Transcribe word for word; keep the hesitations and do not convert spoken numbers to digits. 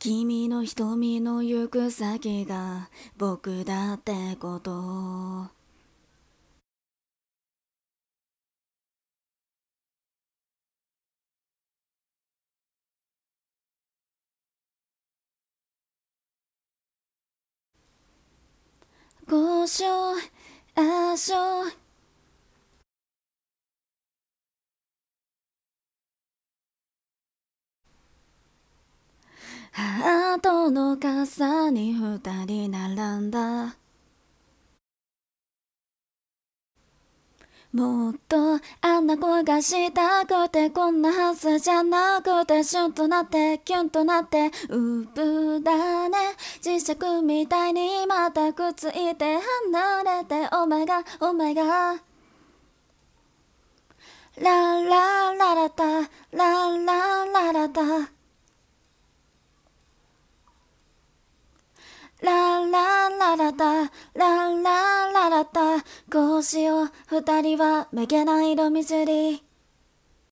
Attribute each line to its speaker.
Speaker 1: 君の瞳の行く先が僕だってことごしょあしょハートの傘に二人並んだもっとあんな声がしたくてこんなはずじゃなくてシュンとなってキュンとなってうぶだね磁石みたいにまたくっついて離れてオメガオメガララララタララララタララララタララララタこうしよう二人はめげない色見知り